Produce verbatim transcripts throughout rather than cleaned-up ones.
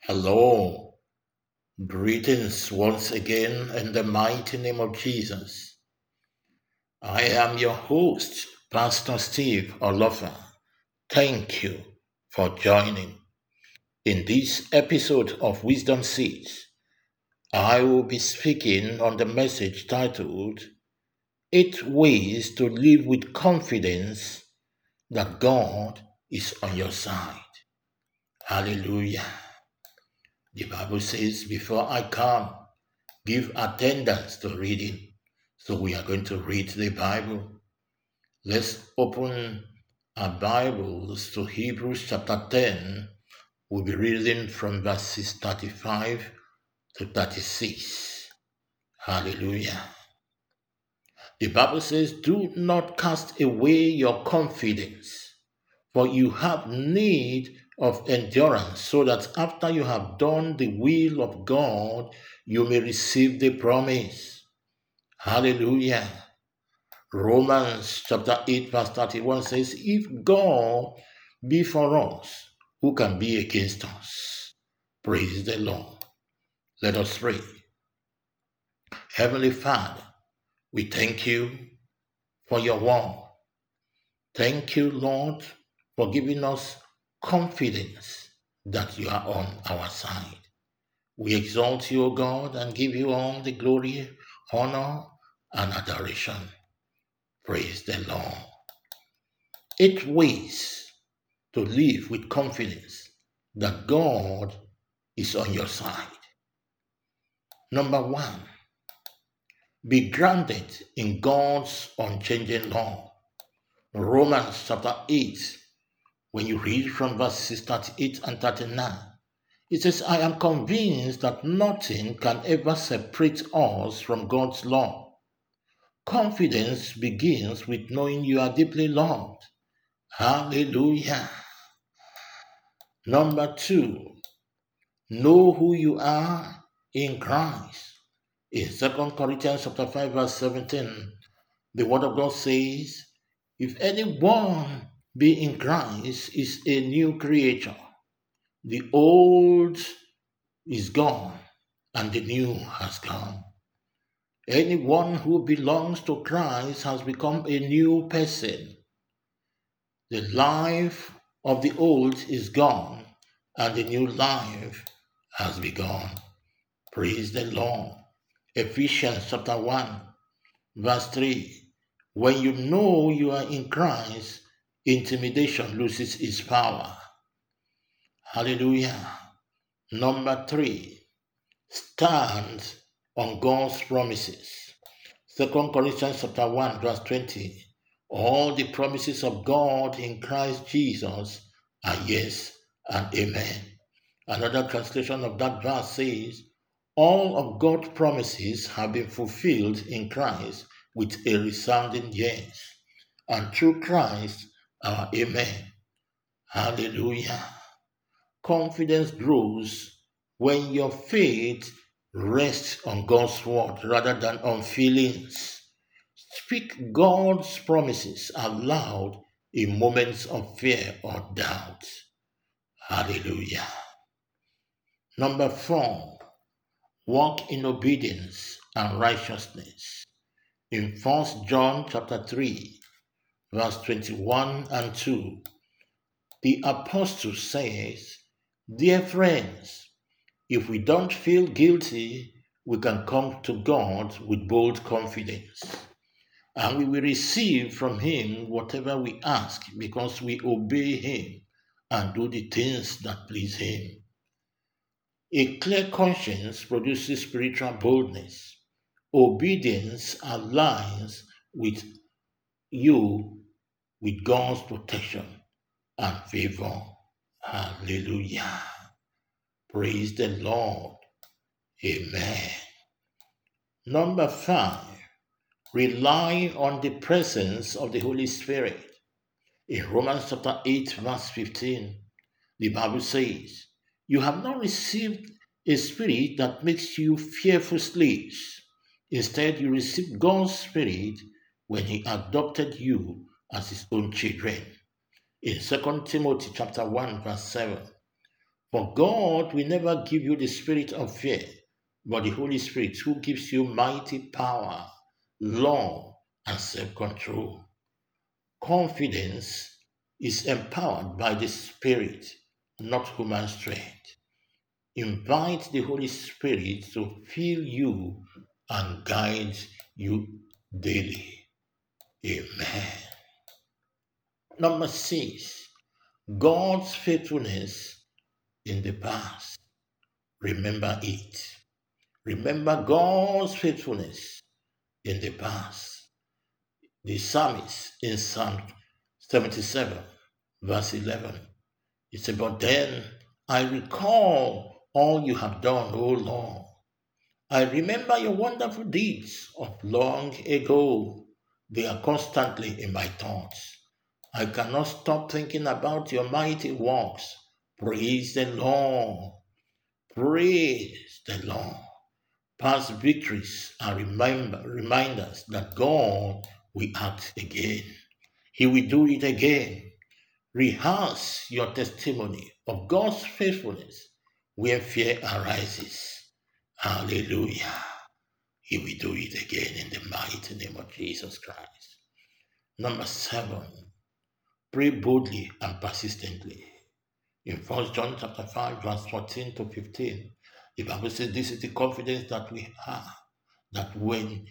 Hello, greetings once again in the mighty name of Jesus. I am your host, Pastor Steve Olofa. Thank you for joining. In this episode of Wisdom Seeds, I will be speaking on the message titled, Eight Ways to Live with Confidence that God is on your side. Hallelujah. The Bible says, before I come, give attendance to reading. So we are going to read the Bible. Let's open our Bibles to Hebrews chapter ten. We'll be reading from verses thirty-five to thirty-six. Hallelujah. The Bible says, do not cast away your confidence, for you have need of endurance, so that after you have done the will of God, you may receive the promise. Hallelujah. Romans chapter eight verse thirty-one says, if God be for us, who can be against us? Praise the Lord. Let us pray. Heavenly Father, we thank you for your word. Thank you, Lord, for giving us confidence that you are on our side. We exalt you, O God, and give you all the glory, honor, and adoration. Praise the Lord. Eight ways to live with confidence that God is on your side. Number one, be grounded in God's unchanging law. Romans chapter eight, when you read from verses thirty-eight and thirty-nine, it says, I am convinced that nothing can ever separate us from God's law. Confidence begins with knowing you are deeply loved. Hallelujah. Number two, know who you are in Christ. In Second Corinthians chapter five, verse seventeen, the word of God says, if anyone be in Christ is a new creature. The old is gone and the new has come. Anyone who belongs to Christ has become a new person. The life of the old is gone and the new life has begun. Praise the Lord. Ephesians chapter one, verse three. When you know you are in Christ, intimidation loses its power. Hallelujah. Number three, stand on God's promises. Second Corinthians chapter one, verse twenty. All the promises of God in Christ Jesus are yes and amen. Another translation of that verse says, all of God's promises have been fulfilled in Christ with a resounding yes. And through Christ, our amen. Hallelujah. Confidence grows when your faith rests on God's word rather than on feelings. Speak God's promises aloud in moments of fear or doubt. Hallelujah. Number four, walk in obedience and righteousness. In First John chapter three, verse twenty-one and two, the apostle says, dear friends, if we don't feel guilty, we can come to God with bold confidence, and we will receive from him whatever we ask because we obey him and do the things that please him. A clear conscience produces spiritual boldness. Obedience aligns with you with God's protection and favor. Hallelujah. Praise the Lord. Amen. Number five, rely on the presence of the Holy Spirit. In Romans chapter eight, verse fifteen, the Bible says, you have not received a spirit that makes you fearful slaves. Instead, you received God's Spirit when he adopted you as his own children. In Second Timothy chapter one, verse seven, For God will never give you the spirit of fear, but the Holy Spirit who gives you mighty power, love, and self-control. Confidence is empowered by the Spirit, not human strength. Invite the Holy Spirit to fill you and guide you daily. Amen. Number six, God's faithfulness in the past. Remember it. Remember God's faithfulness in the past. The psalmist in Psalm seventy-seven, verse eleven, it said, "But then I recall all you have done, O Lord. I remember your wonderful deeds of long ago. They are constantly in my thoughts. I cannot stop thinking about your mighty works. Praise the Lord. Praise the Lord." Past victories are remember, reminders that God will act again. He will do it again. Rehearse your testimony of God's faithfulness when fear arises. Hallelujah. He will do it again in the mighty name of Jesus Christ. Number seven, pray boldly and persistently. In First John chapter five, verse fourteen to fifteen, the Bible says this is the confidence that we have, that when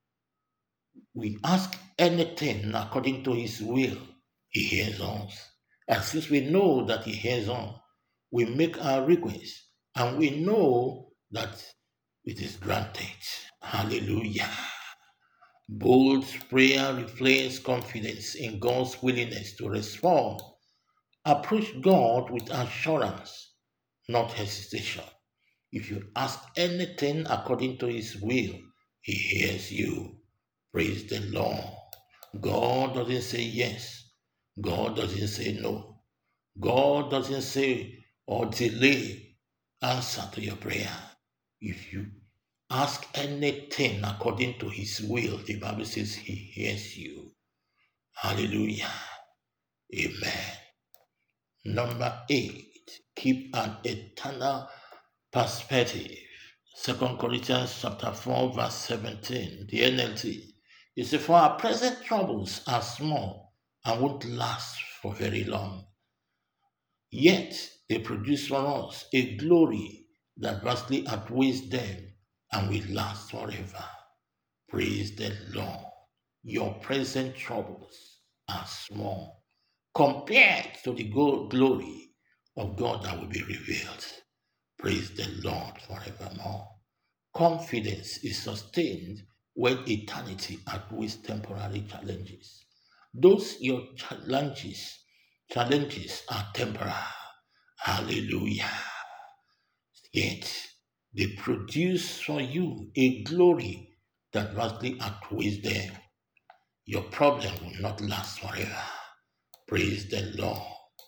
we ask anything according to his will, he hears us. And since we know that he hears us, we make our request and we know that it is granted. Hallelujah. Bold prayer reflects confidence in God's willingness to respond. Approach God with assurance, not hesitation. If you ask anything according to his will, he hears you. Praise the Lord. God doesn't say yes. God doesn't say no. God doesn't say or delay answer to your prayer. If you ask anything according to his will, the Bible says he hears you. Hallelujah. Amen. Number eight, keep an eternal perspective. Second Corinthians chapter four, verse seventeen, the N L T. It says, "For our present troubles are small and won't last for very long. Yet they produce for us a glory that vastly outweighs them and will last forever." Praise the Lord. Your present troubles are small compared to the glory of God that will be revealed. Praise the Lord forevermore. Confidence is sustained when eternity outweighs temporary challenges. Those your challenges, challenges are temporary. Hallelujah. Yet they produce for you a glory that vastly outweighs them. Your problem will not last forever. Praise the Lord.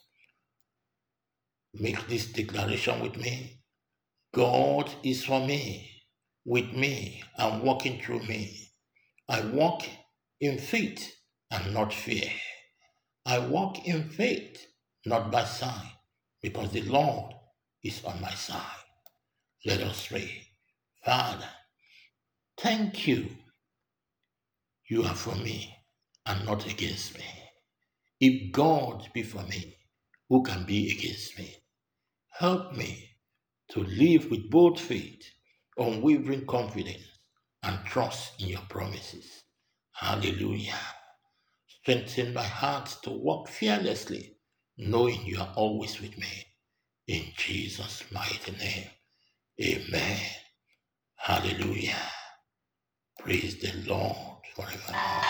Make this declaration with me. God is for me, with me, and walking through me. I walk in faith and not fear. I walk in faith, not by sight, because the Lord is on my side. Let us pray. Father, thank you. You are for me and not against me. If God be for me, who can be against me? Help me to live with both faith, unwavering confidence, and trust in your promises. Hallelujah. Strengthen my heart to walk fearlessly, knowing you are always with me. In Jesus' mighty name, amen. Hallelujah. Praise the Lord forevermore.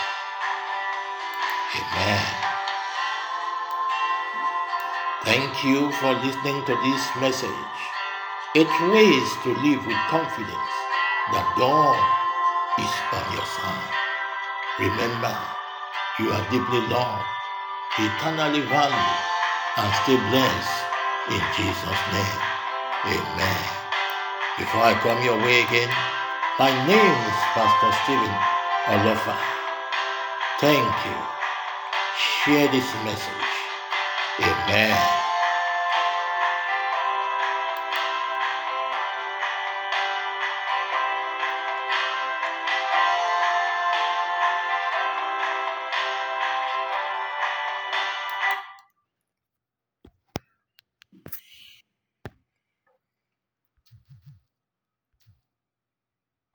Amen. Thank you for listening to this message. Eight ways to live with confidence that God is on your side. Remember, you are deeply loved, eternally valued, and still blessed in Jesus' name. Amen. Before I come your way again, my name is Pastor Stephen Olofa. Thank you. Share this message. Amen.